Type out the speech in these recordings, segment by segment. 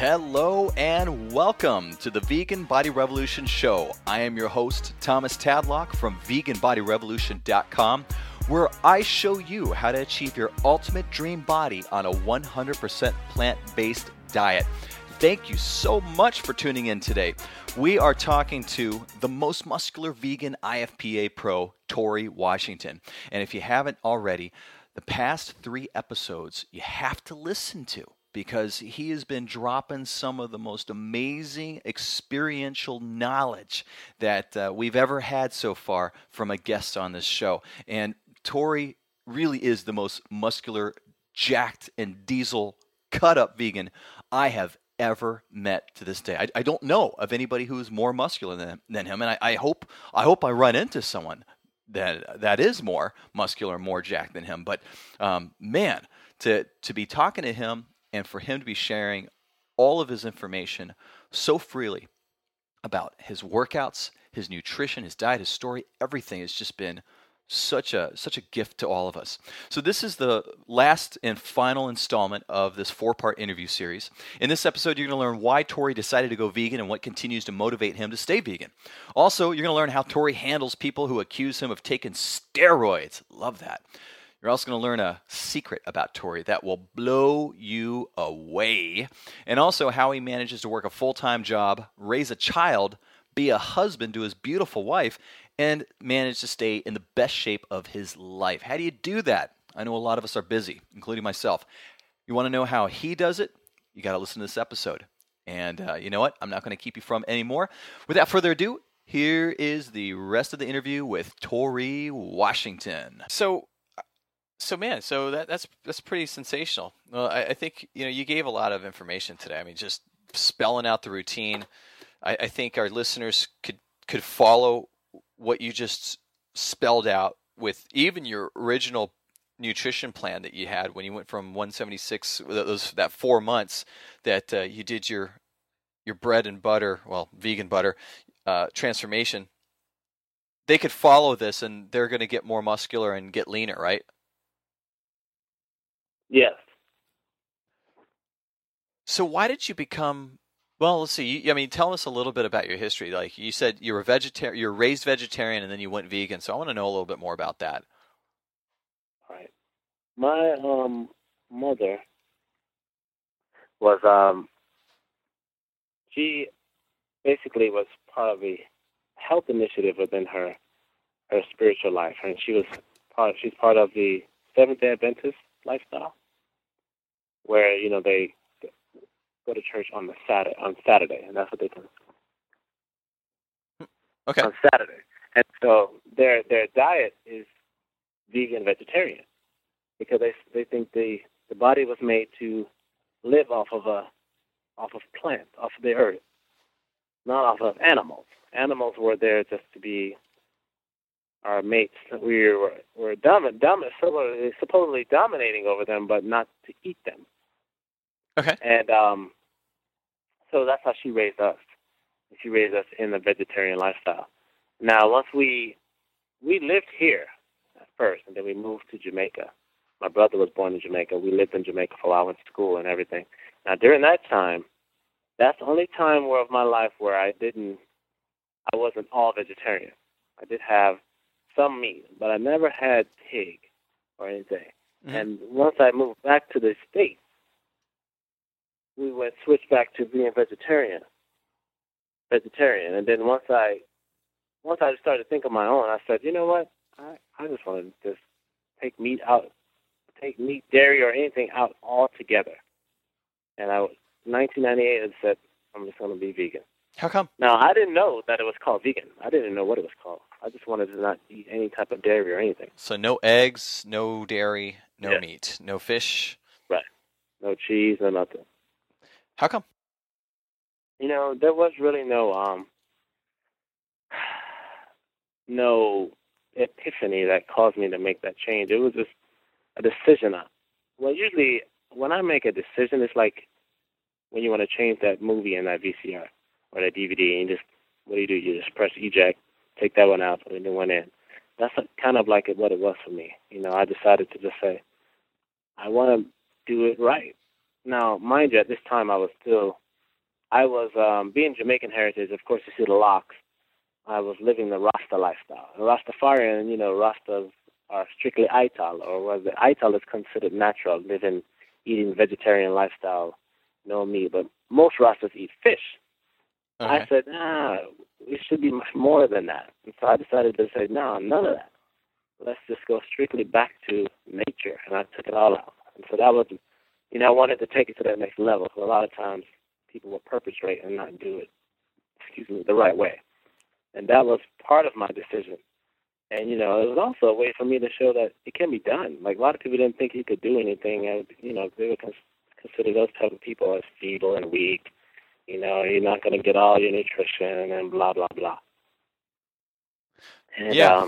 Hello and welcome to the Vegan Body Revolution Show. I am your host, Thomas Tadlock from veganbodyrevolution.com, where I show you how to achieve your ultimate dream body on a 100% plant-based diet. Thank you so much for tuning in today. We are talking to the most muscular vegan IFPA pro, Tori Washington. And if you haven't already, the past 3 episodes you have to listen to, because he has been dropping some of the most amazing experiential knowledge that we've ever had so far from a guest on this show. And Tori really is the most muscular, jacked, and diesel cut-up vegan I have ever met to this day. I don't know of anybody who is more muscular than him, and I hope I run into someone that is more muscular, more jacked than him. But man, to be talking to him and for him to be sharing all of his information so freely about his workouts, his nutrition, his diet, his story, everything has just been such a gift to all of us. So this is the last and final installment of this 4-part interview series. In this episode, you're going to learn why Tori decided to go vegan and what continues to motivate him to stay vegan. Also, you're going to learn how Tori handles people who accuse him of taking steroids. Love that. You're also going to learn a secret about Tori that will blow you away. And also how he manages to work a full-time job, raise a child, be a husband to his beautiful wife, and manage to stay in the best shape of his life. How do you do that? I know a lot of us are busy, including myself. You want to know how he does it? You got to listen to this episode. And you know what? I'm not going to keep you from anymore. Without further ado, here is the rest of the interview with Tori Washington. So that's pretty sensational. Well, I think you gave a lot of information today. I mean, just spelling out the routine. I think our listeners could follow what you just spelled out with even your original nutrition plan that you had when you went from 176, that 4 months that you did your bread and butter, well, vegan butter transformation. They could follow this and they're going to get more muscular and get leaner, right? Yes. So why did you become? Well, let's see. I mean, tell us a little bit about your history. Like you said, you were vegetarian. You were raised vegetarian, and then you went vegan. So I want to know a little bit more about that. All right. My mother was she basically was part of a health initiative within her spiritual life, and she's part of the Seventh-day Adventist lifestyle, where they go to church on Saturday, and that's what they do. Okay. On Saturday, and so their diet is vegan vegetarian because they think the body was made to live off of plants, off of the earth, not off of animals. Animals were there just to be our mates. We were supposedly dominating over them, but not to eat them. Okay. And so that's how she raised us. She raised us in the vegetarian lifestyle. Now, once we lived here at first, and then we moved to Jamaica. My brother was born in Jamaica. We lived in Jamaica for a while, went to school and everything. Now, during that time, that's the only time of my life where I wasn't all vegetarian. I did have some meat, but I never had pig or anything. Mm-hmm. And once I moved back to the States, we switched back to being vegetarian. And then once I started to think of my own, I said, you know what? I just want to just take meat, dairy, or anything out altogether. And 1998, I said, I'm just going to be vegan. How come? Now, I didn't know that it was called vegan. I didn't know what it was called. I just wanted to not eat any type of dairy or anything. So no eggs, no dairy, no meat, no fish. Right. No cheese, no nothing. How come? There was really no epiphany that caused me to make that change. It was just a decision. Well, usually when I make a decision, it's like when you want to change that movie in that VCR or that DVD, and what do? You just press eject, take that one out, put a new one in. That's kind of like what it was for me. I decided to just say, I want to do it right. Now, mind you, at this time I was still I was being Jamaican heritage. Of course, you see the locks. I was living the Rasta lifestyle. And Rastafarian, Rastas are strictly Ital, or was it Ital is considered natural, eating vegetarian lifestyle, no meat. But most Rastas eat fish. Okay. I said, it should be much more than that. And so I decided to say, no, none of that. Let's just go strictly back to nature. And I took it all out. And so that was, I wanted to take it to that next level. So a lot of times people will perpetrate and not do it, the right way. And that was part of my decision. And, it was also a way for me to show that it can be done. Like, a lot of people didn't think you could do anything. And, they would consider those type of people as feeble and weak. You're not going to get all your nutrition and blah, blah, blah. And, yeah.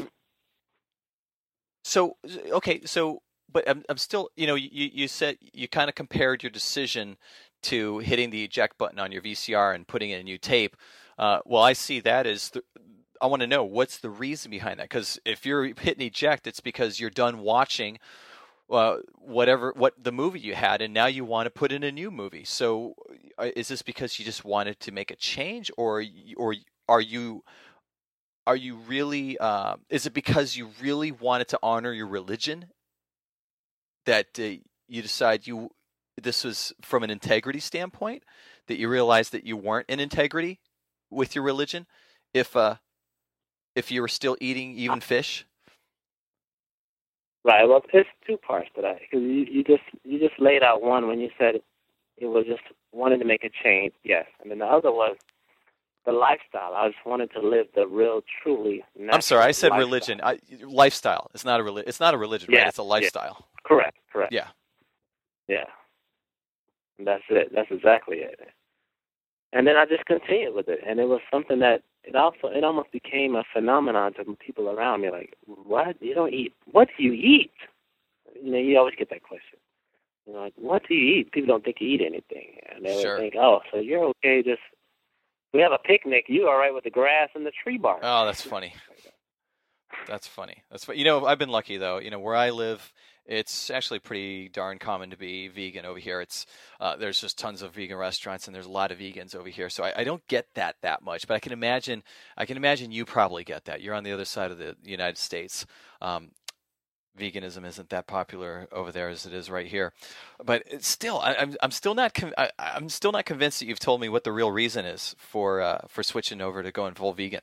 But I'm still, you said you kind of compared your decision to hitting the eject button on your VCR and putting in a new tape. Well, I see that as I want to know what's the reason behind that. Because if you're hitting eject, it's because you're done watching what the movie you had, and now you want to put in a new movie. So, is this because you just wanted to make a change, or are you really? Is it because you really wanted to honor your religion that you decide this was from an integrity standpoint, that you realized that you weren't in integrity with your religion if you were still eating even fish? Right. Well, there's two parts to that, because you just laid out one when you said it was just wanting to make a change. Yes, and then the other was the lifestyle. I just wanted to live the real, truly natural. I'm sorry, I said lifestyle. religion. Lifestyle. It's not a religion. It's not a religion, right? It's a lifestyle. Yeah. Correct. Yeah. Yeah. And that's it. That's exactly it. And then I just continued with it, and it was something that it almost became a phenomenon to people around me. Like, what? You don't eat? What do you eat? You always get that question. Like, what do you eat? People don't think you eat anything, and they would think, oh, so you're okay? Just we have a picnic. You all right with the grass and the tree bark? Oh, that's funny. That's funny. I've been lucky though. Where I live, it's actually pretty darn common to be vegan over here. It's there's just tons of vegan restaurants, and there's a lot of vegans over here. So I don't get that much, but I can imagine you probably get that. You're on the other side of the United States. Veganism isn't that popular over there as it is right here, but it's still, I'm still not convinced that you've told me what the real reason is for switching over to going full vegan.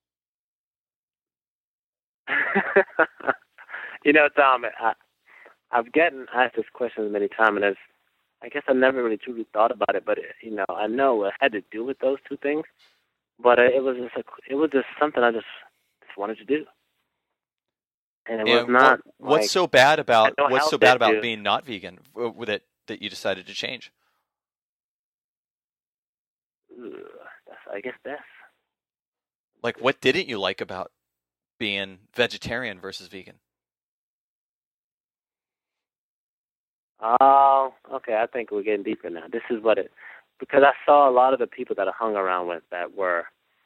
Tom, I've gotten asked this question many times, and I guess I never really truly thought about it. But I know it had to do with those two things. But it was just something I just wanted to do, and it was not. What's so bad about being not vegan with it that you decided to change? I guess that's like, what didn't you like about being vegetarian versus vegan? Oh, okay. I think we're getting deeper now. This is because I saw a lot of the people that I hung around with that were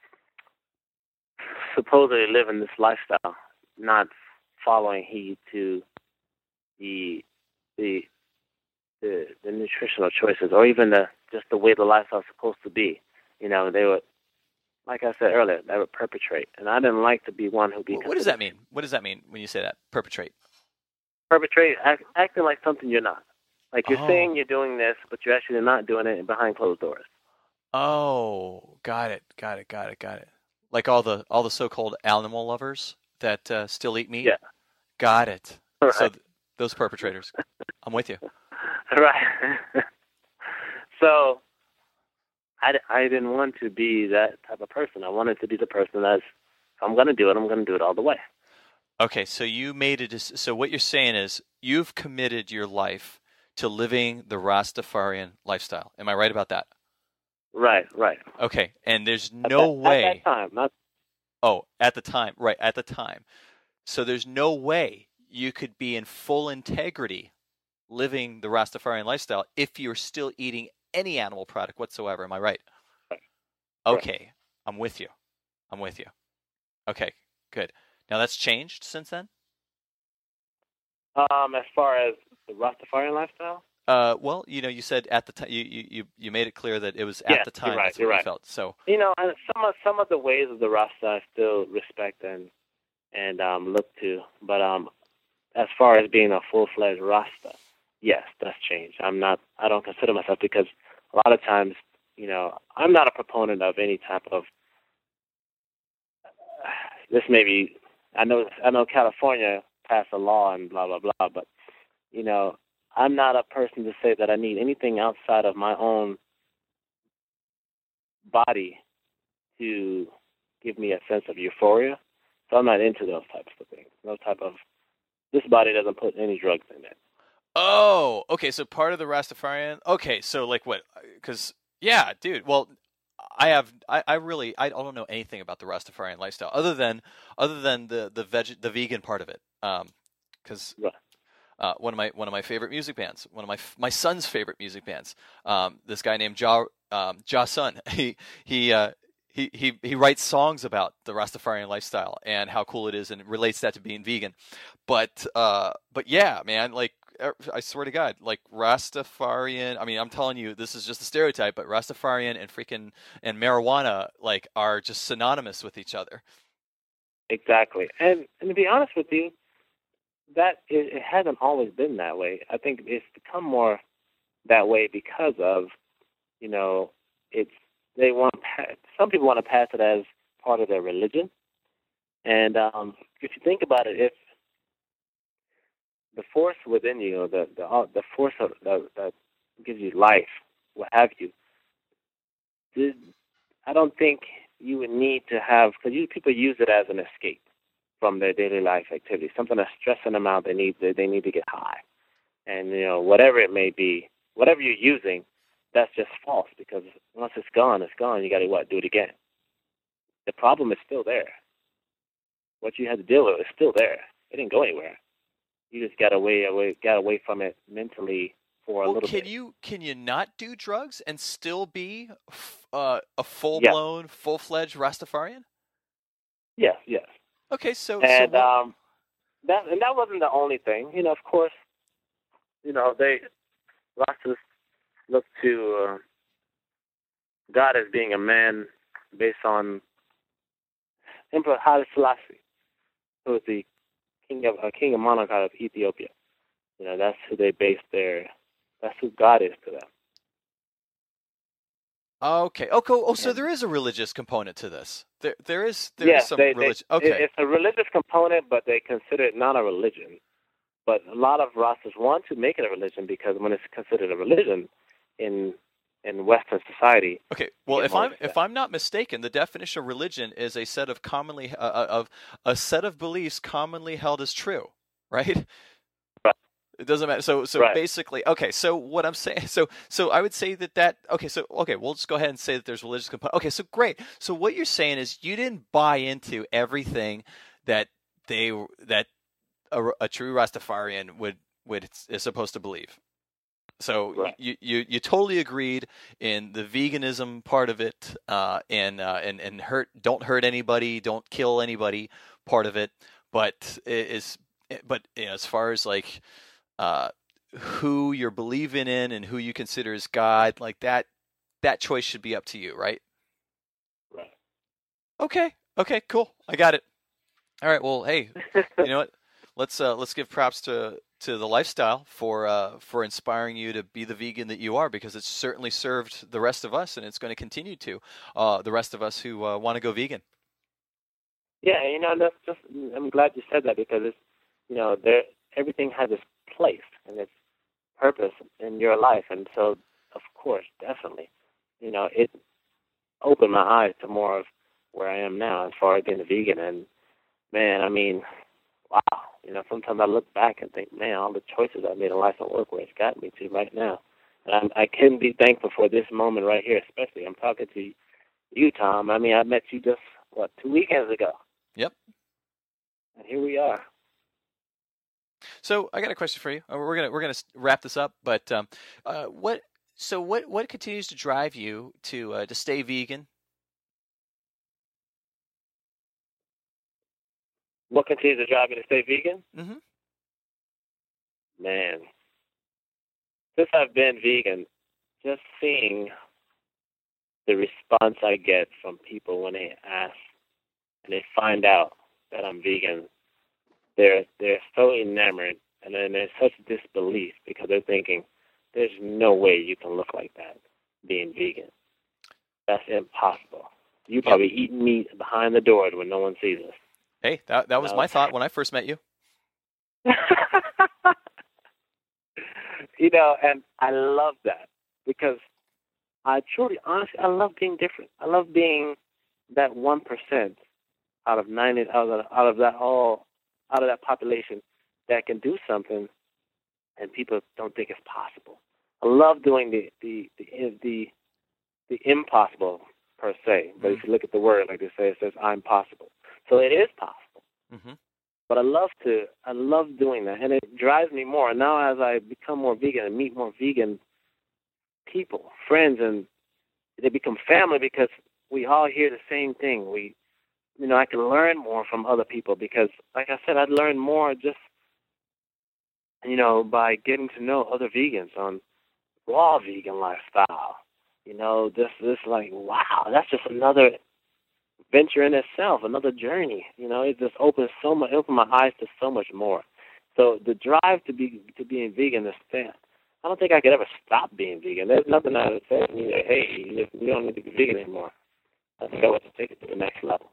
supposedly living this lifestyle, not following heed to the nutritional choices, or even just the way the lifestyle is supposed to be. They would, like I said earlier, they would perpetrate, and I didn't like to be one who be. What does that mean? What does that mean when you say that? Perpetrate. Perpetrate, acting like something you're not. Like you're saying you're doing this, but you're actually not doing it behind closed doors. Oh, got it. Like all the so-called animal lovers that still eat meat. Yeah. Got it. Right. So those perpetrators. I'm with you. Right. So I didn't want to be that type of person. I wanted to be the person that's, if I'm going to do it, I'm going to do it all the way. Okay, so you made it. So what you're saying is you've committed your life to living the Rastafarian lifestyle. Am I right about that? Right. Okay, and there's no way. At that time, not. Oh, at the time, right? At the time. So there's no way you could be in full integrity living the Rastafarian lifestyle if you're still eating any animal product whatsoever. Am I right? Okay, right. I'm with you. Okay, good. Now that's changed since then? As far as the Rastafarian lifestyle? Well, you said at the time you made it clear that it was at Yes, the you're time right. that's You're what you right. felt. So, And some of the ways of the Rasta I still respect and look to, but as far as being a full-fledged Rasta, yes, that's changed. I don't consider myself because a lot of times, I'm not a proponent of any type of this. Maybe I know California passed a law and blah blah blah, but you know, I'm not a person to say that I need anything outside of my own body to give me a sense of euphoria. So I'm not into those types of things. No type of this body doesn't put any drugs in it. oh, okay. So part of the Rastafarian. Okay, so like what? Because yeah, dude. Well, I really I don't know anything about the Rastafarian lifestyle other than the vegan part of it. Because Right. one of my favorite music bands, one of my son's favorite music bands. This guy named Ja Sun. He writes songs about the Rastafarian lifestyle and how cool it is, and relates that to being vegan. But yeah, man, like I swear to God, like Rastafarian. I mean, I'm telling you, this is just a stereotype, but Rastafarian and marijuana like are just synonymous with each other. Exactly. And to be honest with you, it hasn't always been that way. I think it's become more that way because of you know it's they want some people want to pass it as part of their religion. And if you think about it, if the force within you, the force that gives you life, what have you, this, I don't think you would need to have because people use it as an escape from their daily life activities, something that's stressing them out. They need to get high, and whatever it may be, whatever you're using, that's just false because once it's gone, it's gone. You got to do it again. The problem is still there. What you had to deal with is still there. It didn't go anywhere. You just got away from it mentally for a Well, little can bit. you not do drugs and still be a full Yes, blown, full fledged Rastafarian? yes, yes. Okay, so And what? that wasn't the only thing. Of course, they Rastas look to God as being a man based on Emperor Haile Selassie, who was the king of monarch out of Ethiopia. That's who they base their. That's who God is to them. Okay. Oh, cool. Oh, so And there is a religious component to this. There is yes, some religion. Okay. it's a religious component, but they consider it not a religion. But a lot of Rastas want to make it a religion because when it's considered a religion in Western society, Okay. you Well, get if more if respect. I'm not mistaken, the definition of religion is a set of commonly of a set of beliefs commonly held as true, right? Right, It doesn't matter. So right. basically, okay. So what I'm saying, so I would say that okay. So okay, we'll just go ahead and say that there's religious component. Okay, so great. So what you're saying is you didn't buy into everything that that a true Rastafarian would is supposed to believe. So Right. you totally agreed in the veganism part of it, and don't hurt anybody, don't kill anybody part of it, but as far as like uh, who you're believing in and who you consider as God, like that choice should be up to you, right? Right. Okay, okay, cool, I got it. All right, well, hey, you know what? Let's give props to the lifestyle for inspiring you to be the vegan that you are, because it's certainly served the rest of us, and it's going to continue to the rest of us who want to go vegan. Yeah, that's just. I'm glad you said that because it's, there everything has its place and its purpose in your life, and so of course, definitely, it opened my eyes to more of where I am now as far as being a vegan. And man, I mean, wow. Sometimes I look back and think, man, all the choices I made in life and work where it's got me to right now. And I can be thankful for this moment right here, especially. I'm talking to you, Tom. I mean, I met you just, 2 weekends ago. Yep. And here we are. So I got a question for you. We're gonna wrap this up, but what continues to drive you to stay vegan? What continues to drive me to stay vegan? Mm-hmm. Man, since I've been vegan, just seeing the response I get from people when they ask and they find out that I'm vegan, they're so enamored and then there's such disbelief because they're thinking, there's no way you can look like that being vegan. That's impossible. You probably eat meat behind the doors when no one sees us. Hey, that was my thought when I first met you. And I love that because honestly, I love being different. I love being that 1% out of 90, out of that population that can do something and people don't think it's possible. I love doing the impossible per se, but if you look at the word, like they say, it says I'm possible. So it is possible. Mm-hmm. But I love doing that, and it drives me more. And now as I become more vegan and meet more vegan people, friends, and they become family because we all hear the same thing. I can learn more from other people because, like I said, I'd learn more just, by getting to know other vegans on raw vegan lifestyle. This like, wow, that's just another venture in itself, another journey. It just opens my eyes to so much more. So the drive to being vegan is there. I don't think I could ever stop being vegan. There's nothing I would say to me that, hey, you don't need to be vegan anymore. I think I want to take it to the next level.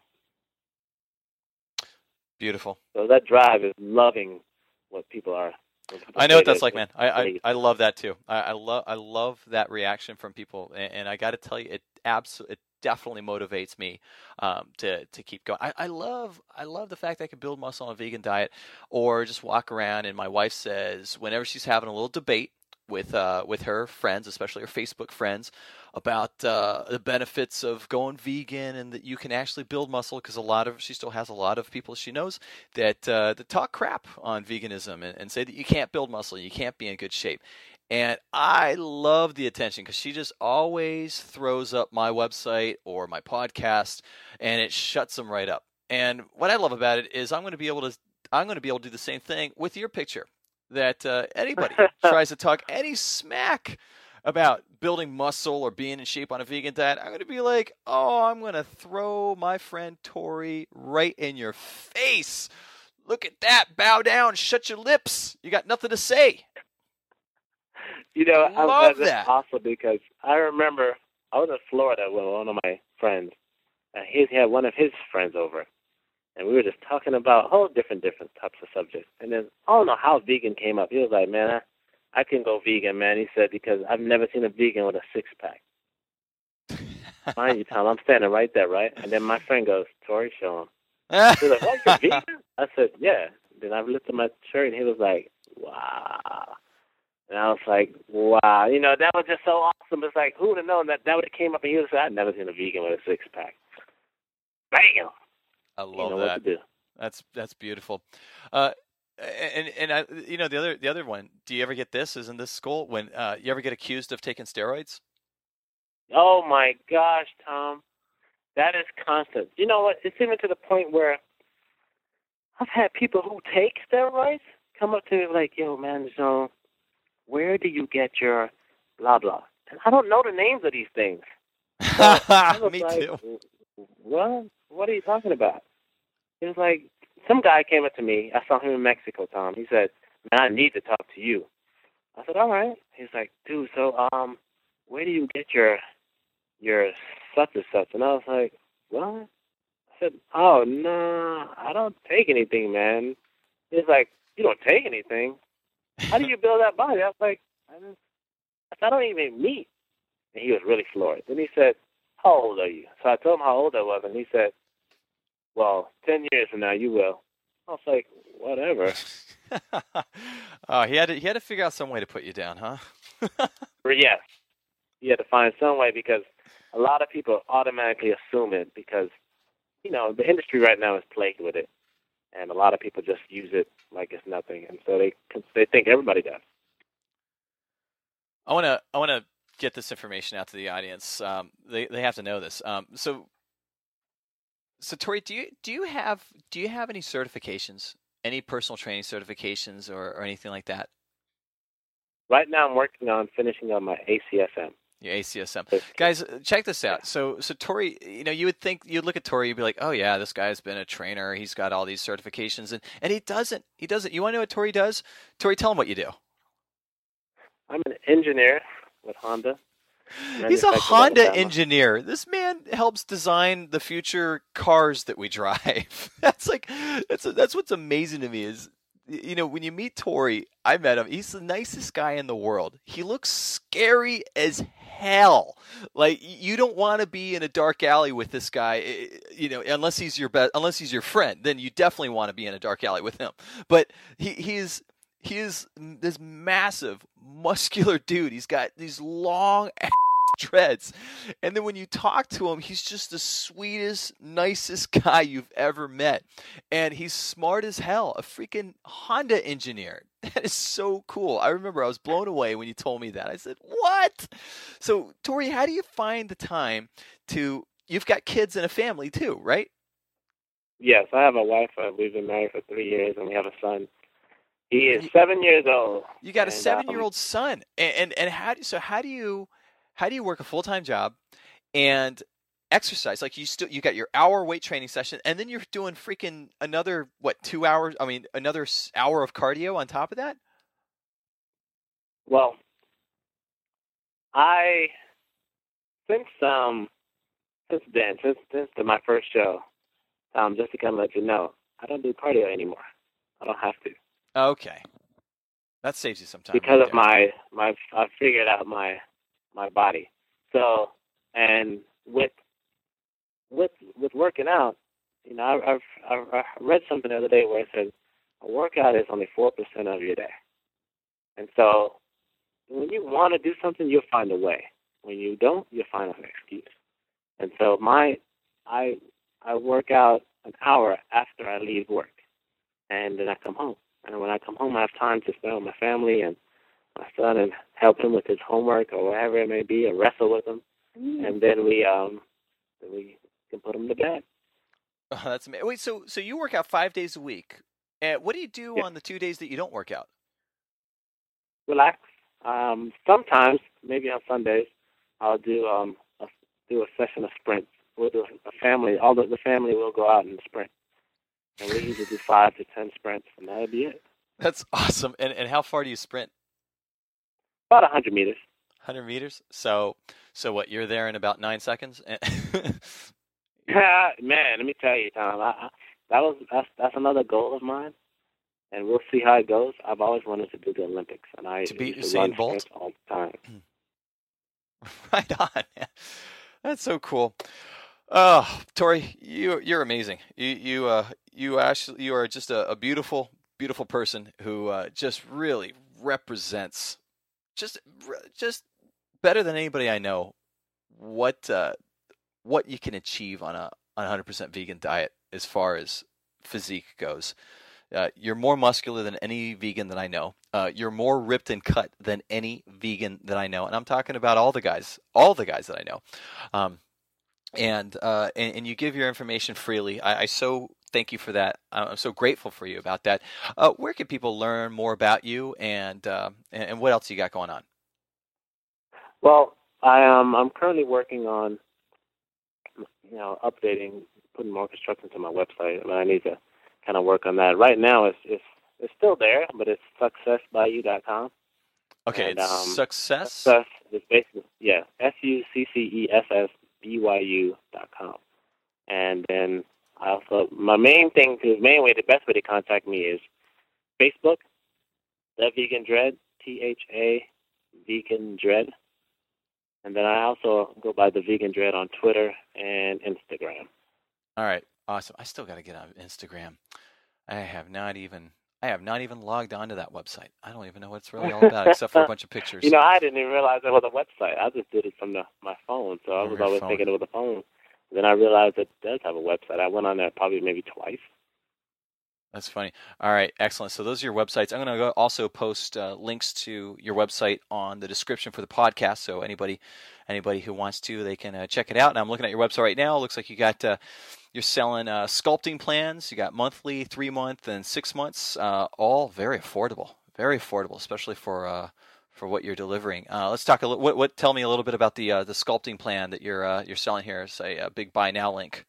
Beautiful. So that drive is loving what people are. I know what that's like, man. I love that too. I love that reaction from people, and I got to tell you, it definitely motivates me to keep going. I love the fact that I can build muscle on a vegan diet, or just walk around. And my wife says whenever she's having a little debate with her friends, especially her Facebook friends, about the benefits of going vegan and that you can actually build muscle, because she still has a lot of people she knows that talk crap on veganism and say that you can't build muscle, you can't be in good shape. And I love the attention because she just always throws up my website or my podcast, and it shuts them right up. And what I love about it is I'm going to be able to do the same thing with your picture. That anybody tries to talk any smack about building muscle or being in shape on a vegan diet, I'm going to be like, I'm going to throw my friend Tori right in your face. Look at that. Bow down. Shut your lips. You got nothing to say. I love that. That's awesome because I remember I was in Florida with one of my friends, and he had one of his friends over. And we were just talking about whole different types of subjects. And then I don't know how vegan came up. He was like, man, I can go vegan, man. He said, because I've never seen a vegan with a six-pack. Mind you, Tom, I'm standing right there, right? And then my friend goes, Tori, show him. He was like, what, you're vegan? I said, yeah. Then I lifted my shirt, and he was like, wow. And I was like, wow. That was just so awesome. It's like, who would have known that would have came up, and he would have said, I've never seen a vegan with a six-pack. Bam! I love that. That's beautiful. And the other one. Do you ever get this? Isn't this school when you ever get accused of taking steroids? Oh my gosh, Tom, that is constant. You know what? It's even to the point where I've had people who take steroids come up to me like, "Yo, man, so where do you get your blah blah?" And I don't know the names of these things. So me too. What are you talking about? It was like some guy came up to me. I saw him in Mexico, Tom. He said, man, I need to talk to you. I said, all right. He's like, dude, so where do you get your such and such? And I was like, what? I said, oh, no, I don't take anything, man. He's like, you don't take anything? How do you build that body? I was like, I don't even eat. And he was really floored. Then he said, how old are you? So I told him how old I was, and he said, well, 10 years from now, you will. I was like, whatever. He had to figure out some way to put you down, huh? Yes. He had to find some way because a lot of people automatically assume it because, the industry right now is plagued with it. And a lot of people just use it like it's nothing. And so they think everybody does. I want to get this information out to the audience. They have to know this. So Tori, do you have any certifications, any personal training certifications or anything like that? Right now I'm working on finishing up my ACSM. Yeah, ACSM. Guys, check this out. So Tori, you would think, you'd look at Tori, you'd be like, oh yeah, this guy's been a trainer. He's got all these certifications, and he doesn't. He doesn't. You want to know what Tori does? Tori, tell him what you do. I'm an engineer with Honda. He's a Honda engineer. This man helps design the future cars that we drive. That's what's amazing to me is, when you meet Tori, I met him. He's the nicest guy in the world. He looks scary as hell. Like, you don't want to be in a dark alley with this guy, unless he's your friend. Then you definitely want to be in a dark alley with him. But he is this massive, muscular dude. He's got these long dreads, and then when you talk to him, he's just the sweetest, nicest guy you've ever met, and he's smart as hell. A freaking Honda engineer. That is so cool. I remember I was blown away when you told me that. I said, what? So Tori, how do you find the time you've got kids and a family too, right? Yes, I have a wife. We've been married for 3 years, and we have a son. He is 7 years old. You got a 7-year-old son, and how do you work a full-time job and exercise? Like, you got your hour weight training session, and then you're doing freaking another 2 hours? I mean, another hour of cardio on top of that. Well, since my first show, just to kind of let you know, I don't do cardio anymore. I don't have to. Okay, that saves you some time. Because of I figured out my body. So, and with working out, I read something the other day where it says a workout is only 4% of your day. And so, when you want to do something, you'll find a way. When you don't, you'll find an excuse. And so, I work out an hour after I leave work, and then I come home. And when I come home, I have time to spend with my family and my son and help him with his homework or whatever it may be, or wrestle with him. And then we can put him to bed. Oh, that's amazing. Wait, so you work out 5 days a week. What do you do on the 2 days that you don't work out? Relax. Sometimes, maybe on Sundays, I'll do a session of sprints. We'll do a family. The family will go out and sprint. And we usually do 5 to 10 sprints, and that'll be it. That's awesome. And how far do you sprint? About 100 meters. 100 meters? So what, you're there in about 9 seconds? Man, let me tell you, Tom, that's another goal of mine, and we'll see how it goes. I've always wanted to do the Olympics, and to beat Usain Bolt all the time. Right on, man. That's so cool. Oh, Tori, you're amazing. You are just a beautiful, beautiful person who just really represents just better than anybody I know what you can achieve on a 100% vegan diet as far as physique goes. You're more muscular than any vegan that I know. You're more ripped and cut than any vegan that I know, and I'm talking about all the guys that I know. And you give your information freely. I so thank you for that. I'm so grateful for you about that. Where can people learn more about you, and what else you got going on? Well, I'm currently working on updating, putting more construction to my website. I need to kind of work on that. Right now, it's still there, but it's successbyu.com. Okay, and, it's success. Success is basically SUCCESSBYU.com. And then the best way to contact me is Facebook, The Vegan Dread, THA Vegan Dread. And then I also go by The Vegan Dread on Twitter and Instagram. All right, awesome. I still got to get on Instagram. I have not even logged onto that website. I don't even know what it's really all about, except for a bunch of pictures. I didn't even realize it was a website. I just did it from my phone, so I was always thinking it was a phone. Then I realized it does have a website. I went on there probably maybe twice. That's funny. All right, excellent. So those are your websites. I'm going to also post links to your website on the description for the podcast. So anybody who wants to, they can check it out. And I'm looking at your website right now. It looks like you got you're selling sculpting plans. You got monthly, 3 month, and 6 months. All very affordable, especially for what you're delivering. Let's talk a little. Tell me a little bit about the sculpting plan that you're selling here. Say a big buy now link.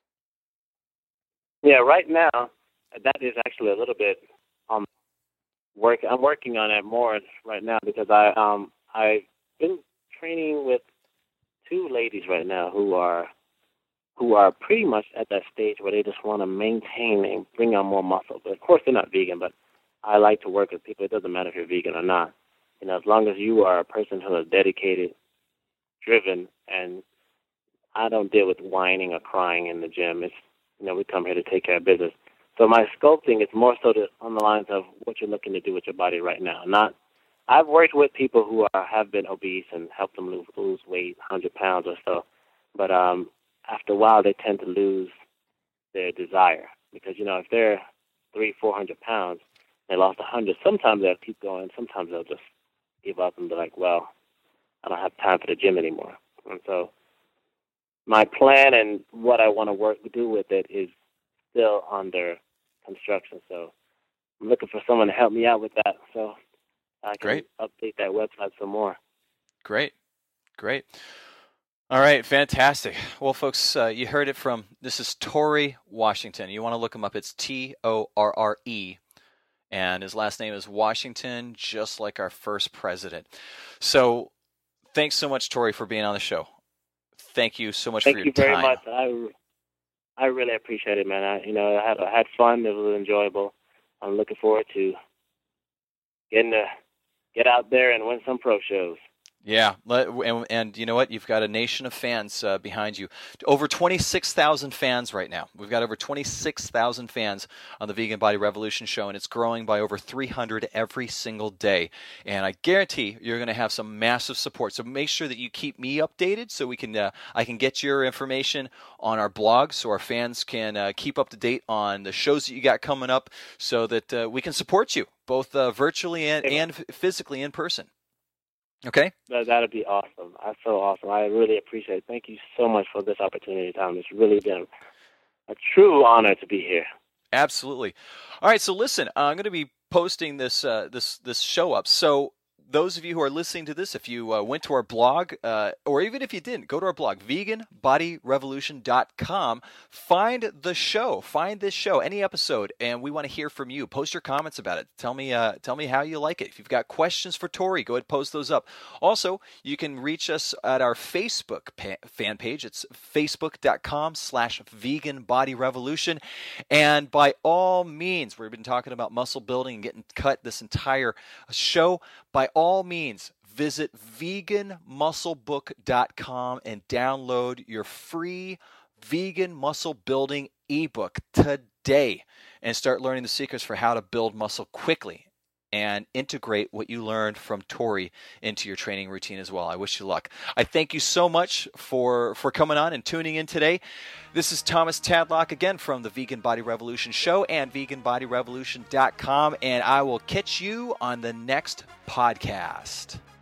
Yeah, right now that is actually a little bit work. I'm working on it more right now because I've been training with two ladies right now who are pretty much at that stage where they just want to maintain and bring on more muscle. But of course, they're not vegan. But I like to work with people. It doesn't matter if you're vegan or not. You know, as long as you are a person who is dedicated, driven, and I don't deal with whining or crying in the gym. It's, you know, we come here to take care of business. So my sculpting is more so on the lines of what you're looking to do with your body right now. I've worked with people who have been obese and helped them lose weight, 100 pounds or so. But after a while, they tend to lose their desire because, you know, if they're 300-400 pounds, they lost 100. Sometimes they'll keep going. Sometimes they'll just give up and be like, well, I don't have time for the gym anymore. And so my plan and what I want to do with it is still under construction. So I'm looking for someone to help me out with that so I can update that website some more. Great. All right, fantastic. Well, folks, you heard it from, this is Torrey Washington. You want to look him up. It's Torre. And his last name is Washington, just like our first president. So thanks so much, Torrey, for being on the show. Thank you so much for your time. Thank you very much. I really appreciate it, man. I had fun. It was enjoyable. I'm looking forward to getting to get out there and win some pro shows. Yeah, and you know what? You've got a nation of fans behind you. Over 26,000 fans right now. We've got over 26,000 fans on the Vegan Body Revolution show, and it's growing by over 300 every single day. And I guarantee you're going to have some massive support. So make sure that you keep me updated so we can I can get your information on our blog so our fans can keep up to date on the shows that you got coming up so that we can support you both virtually and physically in person. Okay. That'd be awesome. That's so awesome. I really appreciate it. Thank you so much for this opportunity, Tom. It's really been a true honor to be here. Absolutely. All right. So listen, I'm going to be posting this show up. So those of you who are listening to this, if you went to our blog, or even if you didn't, go to our blog, veganbodyrevolution.com, find this show, any episode, and we want to hear from you. Post your comments about it. Tell me how you like it. If you've got questions for Torrey, go ahead and post those up. Also, you can reach us at our Facebook fan page. It's facebook.com/veganbodyrevolution. And by all means, we've been talking about muscle building and getting cut this entire show. By all means, visit veganmusclebook.com and download your free vegan muscle building ebook today and start learning the secrets for how to build muscle quickly and integrate what you learned from Torrey into your training routine as well. I wish you luck. I thank you so much for coming on and tuning in today. This is Thomas Tadlock again from the Vegan Body Revolution show and veganbodyrevolution.com, and I will catch you on the next podcast.